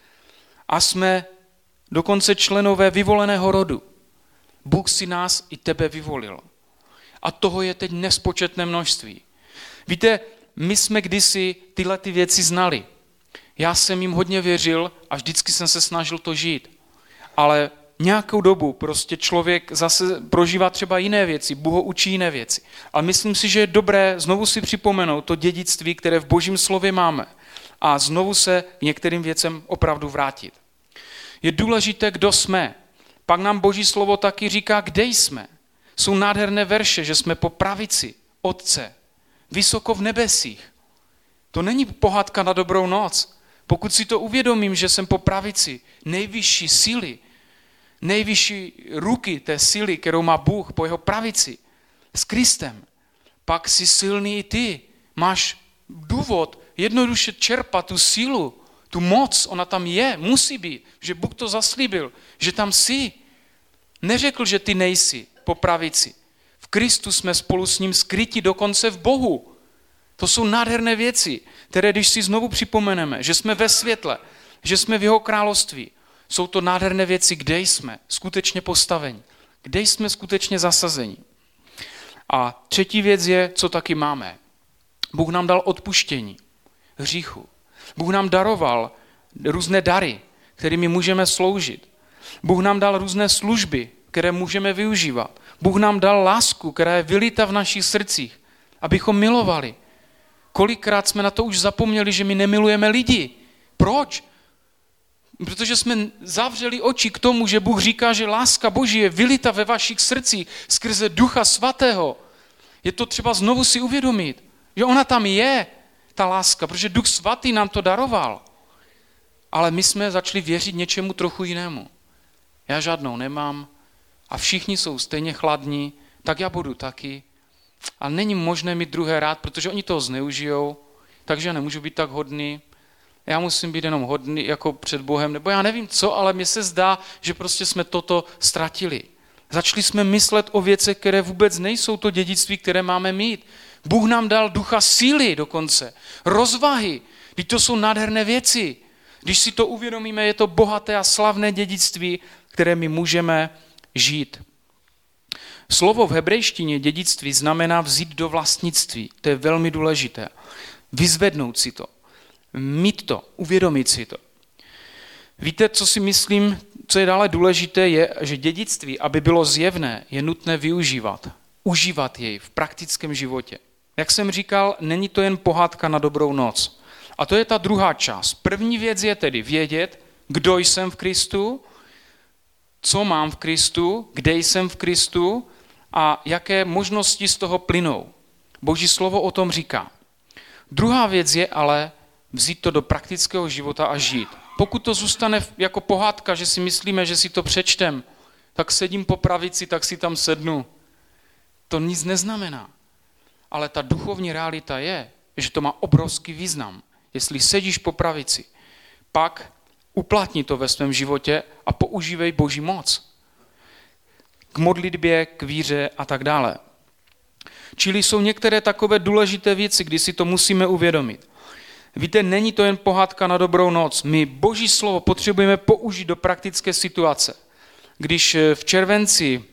A jsme dokonce členové vyvoleného rodu. Bůh si nás i tebe vyvolil. A toho je teď nespočetné množství. Víte, my jsme kdysi tyhle ty věci znali. Já jsem jim hodně věřil a vždycky jsem se snažil to žít. Ale nějakou dobu prostě člověk zase prožívá třeba jiné věci, Bůh ho učí jiné věci. A myslím si, že je dobré znovu si připomenout to dědictví, které v Božím slově máme a znovu se k některým věcem opravdu vrátit. Je důležité, kdo jsme. Pak nám Boží slovo taky říká, kde jsme. Jsou nádherné verše, že jsme po pravici Otce, vysoko v nebesích. To není pohádka na dobrou noc. Pokud si to uvědomím, že jsem po pravici nejvyšší síly, nejvyšší ruky té síly, kterou má Bůh po jeho pravici, s Kristem, pak jsi silný i ty. Máš důvod jednoduše čerpat tu sílu, tu moc, ona tam je, musí být, že Bůh to zaslíbil, že tam jsi. Neřekl, že ty nejsi po pravici. V Kristu jsme spolu s ním skryti dokonce v Bohu. To jsou nádherné věci, které když si znovu připomeneme, že jsme ve světle, že jsme v jeho království, jsou to nádherné věci, kde jsme skutečně postaveni, kde jsme skutečně zasazeni. A třetí věc je, co taky máme. Bůh nám dal odpuštění hříchu. Bůh nám daroval různé dary, kterými můžeme sloužit. Bůh nám dal různé služby, které můžeme využívat. Bůh nám dal lásku, která je vylita v našich srdcích, abychom milovali. Kolikrát jsme na to už zapomněli, že my nemilujeme lidi. Proč? Protože jsme zavřeli oči k tomu, že Bůh říká, že láska Boží je vylita ve vašich srdcích skrze Ducha Svatého. Je to třeba znovu si uvědomit, že ona tam je, ta láska, protože Duch Svatý nám to daroval. Ale my jsme začali věřit něčemu trochu jinému. Já žádnou nemám a všichni jsou stejně chladní, tak já budu taky. A není možné mít druhé rád, protože oni toho zneužijou, takže já nemůžu být tak hodný. Já musím být jenom hodný jako před Bohem, nebo já nevím co, ale mně se zdá, že prostě jsme toto ztratili. Začali jsme myslet o věcech, které vůbec nejsou to dědictví, které máme mít. Bůh nám dal ducha síly dokonce, rozvahy, když to jsou nádherné věci. Když si to uvědomíme, je to bohaté a slavné dědictví, které my můžeme žít. Slovo v hebrejštině dědictví znamená vzít do vlastnictví. To je velmi důležité. Vyzvednout si to, mít to, uvědomit si to. Víte, co si myslím, co je dále důležité, je, že dědictví, aby bylo zjevné, je nutné využívat. Užívat jej v praktickém životě. Jak jsem říkal, není to jen pohádka na dobrou noc. A to je ta druhá část. První věc je tedy vědět, kdo jsem v Kristu, co mám v Kristu, kde jsem v Kristu a jaké možnosti z toho plynou. Boží slovo o tom říká. Druhá věc je ale vzít to do praktického života a žít. Pokud to zůstane jako pohádka, že si myslíme, že si to přečtem, tak sedím po pravici, tak si tam sednu. To nic neznamená. Ale ta duchovní realita je, že to má obrovský význam. Jestli sedíš po pravici, pak uplatni to ve svém životě a používej Boží moc. K modlitbě, k víře a tak dále. Čili jsou některé takové důležité věci, kdy si to musíme uvědomit. Víte, není to jen pohádka na dobrou noc. My Boží slovo potřebujeme použít do praktické situace. Když v červenci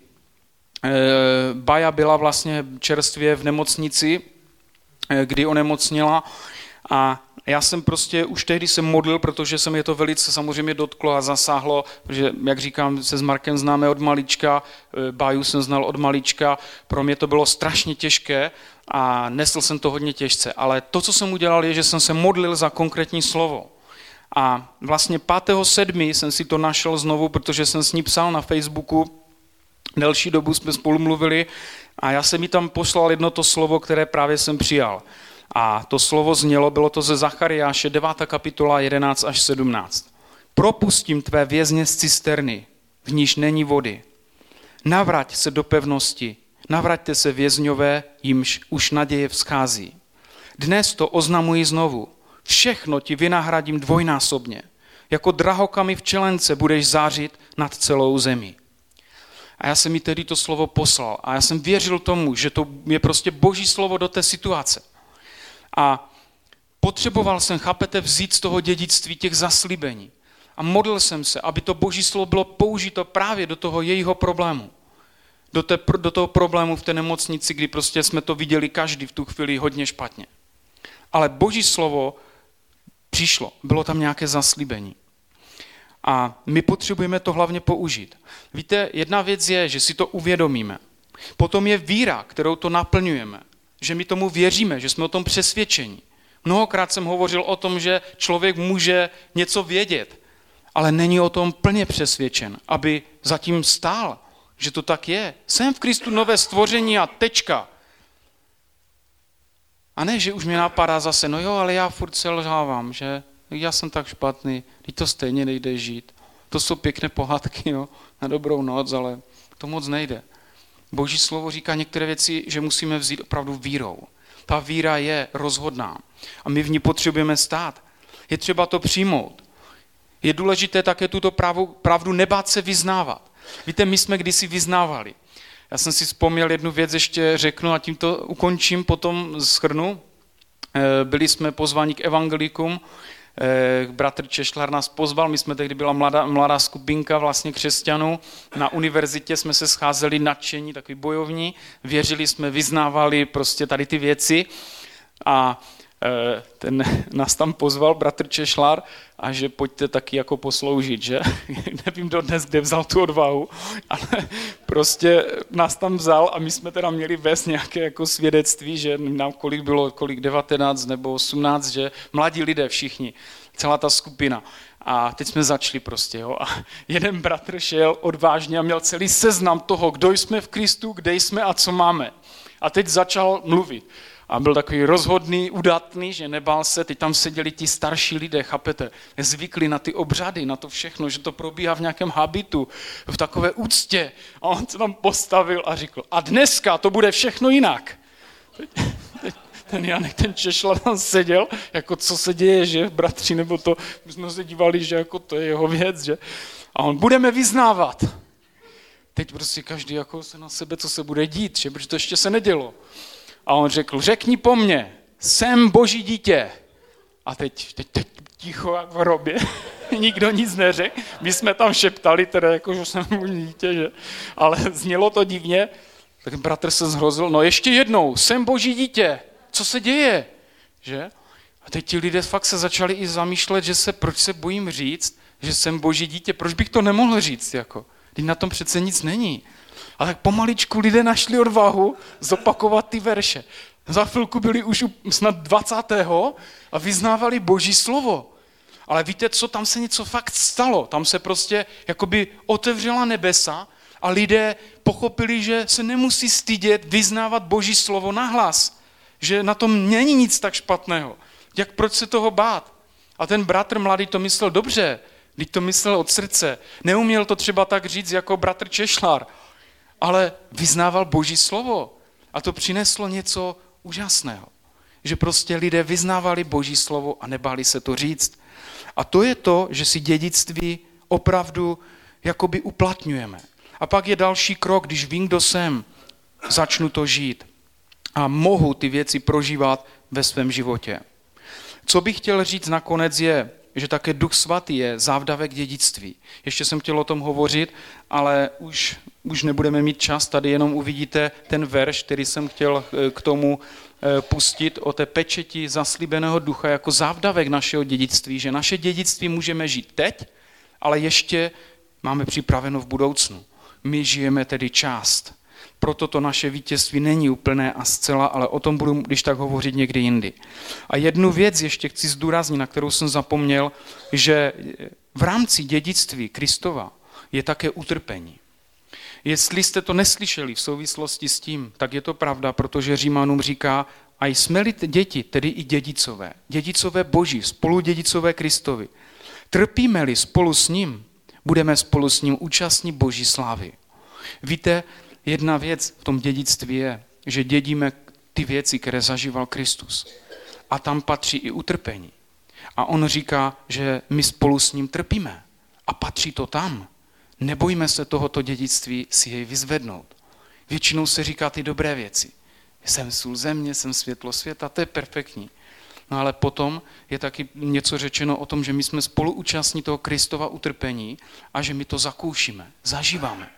Baja byla vlastně čerstvě v nemocnici, kdy onemocněla a já jsem prostě už tehdy se modlil, protože se mě to velice samozřejmě dotklo a zasáhlo, protože, jak říkám, se s Markem známe od malička, Báju jsem znal od malička, pro mě to bylo strašně těžké a nesl jsem to hodně těžce, ale to, co jsem udělal, je, že jsem se modlil za konkrétní slovo. A vlastně 5.7. jsem si to našel znovu, protože jsem s ní psal na Facebooku, delší dobu jsme spolu mluvili a já jsem jí tam poslal jedno to slovo, které právě jsem přijal. A to slovo znělo, bylo to ze Zachariáše 9. kapitola 11 až 17. Propustím tvé vězně z cisterny, v níž není vody. Navrať se do pevnosti, navraťte se vězňové, jimž už naděje vzchází. Dnes to oznamuji znovu, všechno ti vynahradím dvojnásobně. Jako drahokamy v čelence budeš zářit nad celou zemi. A já jsem jí tedy to slovo poslal a já jsem věřil tomu, že to je prostě Boží slovo do té situace. A potřeboval jsem, chápete, vzít z toho dědictví těch zaslíbení. A modlil jsem se, aby to Boží slovo bylo použito právě do toho jejího problému. Do toho problému v té nemocnici, kdy prostě jsme to viděli každý v tu chvíli hodně špatně. Ale Boží slovo přišlo, bylo tam nějaké zaslíbení. A my potřebujeme to hlavně použít. Víte, jedna věc je, že si to uvědomíme. Potom je víra, kterou to naplňujeme. Že my tomu věříme, že jsme o tom přesvědčeni. Mnohokrát jsem hovořil o tom, že člověk může něco vědět, ale není o tom plně přesvědčen, aby zatím stál, že to tak je. Jsem v Kristu nové stvoření a tečka. A ne, že už mě napadá zase, no jo, ale já furt selhávám, že já jsem tak špatný, teď to stejně nejde žít. To jsou pěkné pohádky, jo, na dobrou noc, ale to moc nejde. Boží slovo říká některé věci, že musíme vzít opravdu vírou. Ta víra je rozhodná a my v ní potřebujeme stát. Je třeba to přijmout. Je důležité také tuto pravdu nebát se vyznávat. Víte, my jsme kdysi vyznávali. Já jsem si vzpomněl jednu věc, ještě řeknu a tím to ukončím, potom shrnu. Byli jsme pozváni k evangelikům, bratr Češlar nás pozval, my jsme tehdy byla mladá skupinka vlastně křesťanů, na univerzitě jsme se scházeli nadšení, takový bojovní, věřili jsme, vyznávali prostě tady ty věci a nás tam pozval bratr Češlár a že pojďte taky jako posloužit, že? Nevím dodnes, kde vzal tu odvahu, ale prostě nás tam vzal a my jsme teda měli vést nějaké jako svědectví, že nám kolik 19 nebo 18, že mladí lidé všichni, celá ta skupina. A teď jsme začali prostě, jo. A jeden bratr šel odvážně a měl celý seznam toho, kdo jsme v Kristu, kde jsme a co máme. A teď začal mluvit. A byl takový rozhodný, udatný, že nebál se. Teď tam seděli ti starší lidé, chápete, zvykli na ty obřady, na to všechno, že to probíhá v nějakém habitu, v takové úctě. A on se tam postavil a řekl, a dneska to bude všechno jinak. Ten Janek, ten Češla tam seděl, jako co se děje, že bratři, nebo to, my jsme se dívali, že jako to je jeho věc, že? A on, budeme vyznávat. Teď prostě každý jako se na sebe, co se bude dít, že? Protože to ještě se nedělo. A on řekl, řekni po mně, jsem Boží dítě. A teď ticho jak v hrobě, nikdo nic neřekl. My jsme tam šeptali, teda jako, že jsem Boží dítě, že? Ale znělo to divně. Tak bratr se zhrozil, no ještě jednou, jsem Boží dítě. Co se děje? Že? A teď ti lidé fakt se začali i zamýšlet, proč se bojím říct, že jsem Boží dítě, proč bych to nemohl říct, jako? Teď na tom přece nic není. A tak pomaličku lidé našli odvahu zopakovat ty verše. Za chvilku byli už snad 20. a vyznávali Boží slovo. Ale víte co, tam se něco fakt stalo. Tam se prostě jakoby otevřela nebesa a lidé pochopili, že se nemusí stydět vyznávat Boží slovo nahlas. Že na tom není nic tak špatného. Proč se toho bát? A ten bratr mladý to myslel dobře, když to myslel od srdce. Neuměl to třeba tak říct jako bratr Češlár, ale vyznával Boží slovo. A to přineslo něco úžasného. Že prostě lidé vyznávali Boží slovo a nebáli se to říct. A to je to, že si dědictví opravdu jakoby uplatňujeme. A pak je další krok, když vím, kdo jsem, začnu to žít. A mohu ty věci prožívat ve svém životě. Co bych chtěl říct nakonec je, že také Duch Svatý je závdavek dědictví. Ještě jsem chtěl o tom hovořit, ale už nebudeme mít čas, tady jenom uvidíte ten verš, který jsem chtěl k tomu pustit o té pečeti zaslíbeného ducha jako závdavek našeho dědictví, že naše dědictví můžeme žít teď, ale ještě máme připraveno v budoucnu. My žijeme tedy část. Proto to naše vítězství není úplné a zcela, ale o tom budu, když tak hovořit někdy jindy. A jednu věc ještě chci zdůraznit, na kterou jsem zapomněl, že v rámci dědictví Kristova je také utrpení. Jestli jste to neslyšeli v souvislosti s tím, tak je to pravda, protože Římanům říká, a jsme-li děti, tedy i dědicové, dědicové Boží, spoludědicové Kristovi, trpíme-li spolu s ním, budeme spolu s ním účastní Boží slávy. Víte, jedna věc v tom dědictví je, že dědíme ty věci, které zažíval Kristus. A tam patří i utrpení. A on říká, že my spolu s ním trpíme. A patří to tam. Nebojme se tohoto dědictví si jej vyzvednout. Většinou se říká ty dobré věci. Jsem sůl země, jsem světlo světa, to je perfektní. No ale potom je taky něco řečeno o tom, že my jsme spoluúčastní toho Kristova utrpení a že my to zakoušíme, zažíváme.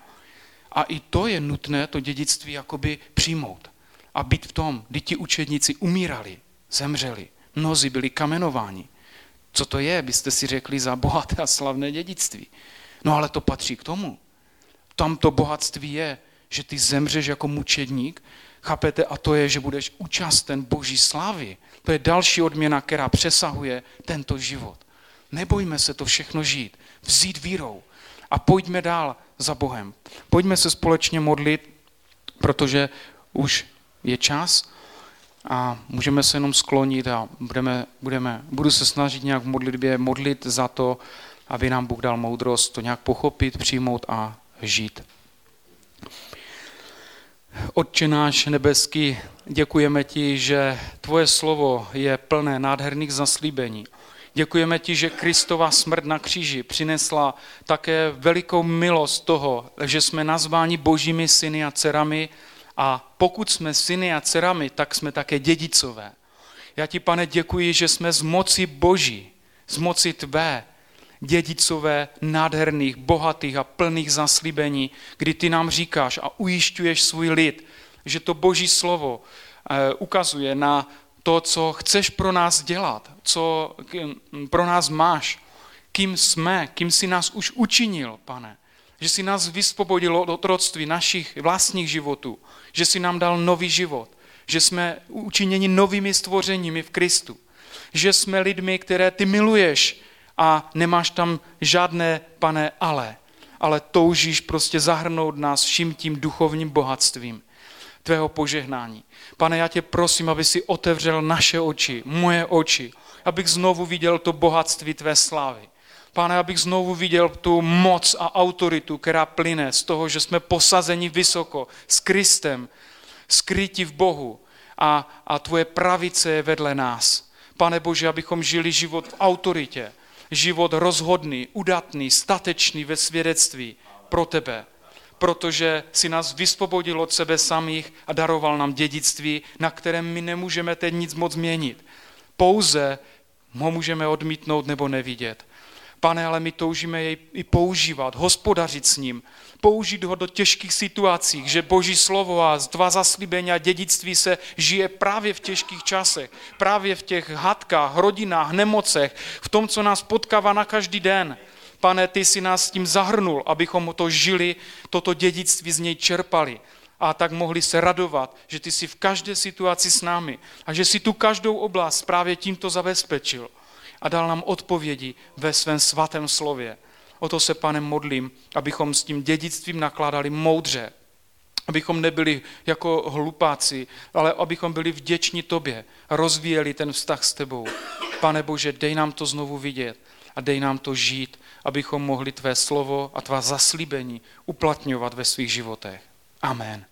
A i to je nutné, to dědictví jakoby přijmout. A být v tom, kdy ti učedníci umírali, zemřeli, mnozí byli kamenováni. Co to je, byste si řekli, za bohaté a slavné dědictví? No ale to patří k tomu. Tam to bohatství je, že ty zemřeš jako mučedník, chápete, a to je, že budeš účasten Boží slávy. To je další odměna, která přesahuje tento život. Nebojme se to všechno žít, vzít vírou a pojďme dál za Bohem. Pojďme se společně modlit, protože už je čas a můžeme se jenom sklonit a budu se snažit nějak v modlitbě modlit za to, aby nám Bůh dal moudrost to nějak pochopit, přijmout a žít. Otče náš nebeský, děkujeme ti, že tvoje slovo je plné nádherných zaslíbení. Děkujeme ti, že Kristova smrt na kříži přinesla také velikou milost toho, že jsme nazváni božími syny a dcerami a pokud jsme syny a dcerami, tak jsme také dědicové. Já ti, Pane, děkuji, že jsme z moci Boží, z moci tvé, dědicové nádherných, bohatých a plných zaslíbení, kdy ty nám říkáš a ujišťuješ svůj lid, že to Boží slovo ukazuje na to, co chceš pro nás dělat, co pro nás máš, kým jsme, kým jsi nás už učinil, Pane. Že jsi nás vysvobodil od otroctví našich vlastních životů, že jsi nám dal nový život, že jsme učiněni novými stvořeními v Kristu, že jsme lidmi, které ty miluješ a nemáš tam žádné, Pane, ale toužíš prostě zahrnout nás vším tím duchovním bohatstvím tvého požehnání. Pane, já tě prosím, aby si otevřel naše oči, moje oči, abych znovu viděl to bohatství tvé slávy. Pane, abych znovu viděl tu moc a autoritu, která plyne z toho, že jsme posazeni vysoko s Kristem, skryti v Bohu a tvoje pravice je vedle nás. Pane Bože, abychom žili život v autoritě, život rozhodný, udatný, statečný ve svědectví pro tebe, protože si nás vysvobodil od sebe samých a daroval nám dědictví, na kterém my nemůžeme teď nic moc změnit. Pouze ho můžeme odmítnout nebo nevidět. Pane, ale my toužíme jej i používat, hospodařit s ním, použít ho do těžkých situací, že Boží slovo a tvá zaslíbení a dědictví se žije právě v těžkých časech, právě v těch hádkách, rodinách, nemocech, v tom, co nás potkává na každý den. Pane, ty jsi nás s tím zahrnul, abychom to žili, toto dědictví z něj čerpali a tak mohli se radovat, že ty jsi v každé situaci s námi a že jsi tu každou oblast právě tímto zabezpečil a dal nám odpovědi ve svém svatém slově. O to se, Pane, modlím, abychom s tím dědictvím nakládali moudře, abychom nebyli jako hlupáci, ale abychom byli vděční tobě, rozvíjeli ten vztah s tebou. Pane Bože, dej nám to znovu vidět a dej nám to žít, abychom mohli tvé slovo a tvá zaslíbení uplatňovat ve svých životech. Amen.